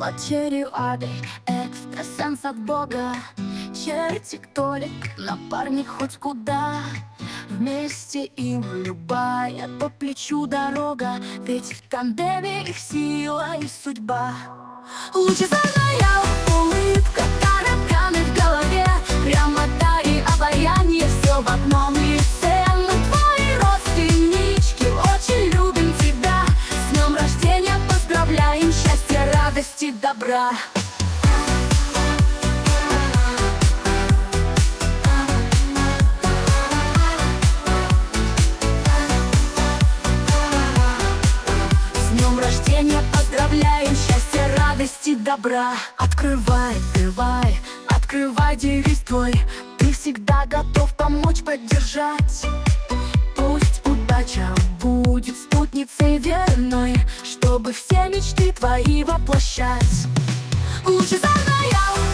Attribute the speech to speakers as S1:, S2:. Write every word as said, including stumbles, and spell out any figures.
S1: Материады, экстрасенс от Бога, чертик Толик, напарник хоть куда. Вместе им любая по плечу дорога, ведь в тандеме их сила и судьба. Лучезарная улыбка, тараканы в голове, прямота и обаяние, все в одном лице. Мы твои родственнички, очень любим тебя. С днем рождения поздравляем, счастья, радости, добра. Поздравляем, счастья, радости, добра. Открывай, открывай, открывай девиз твой. Ты всегда готов помочь, поддержать. Пусть удача будет спутницей верной, чтобы все мечты твои воплощать. Лучезарная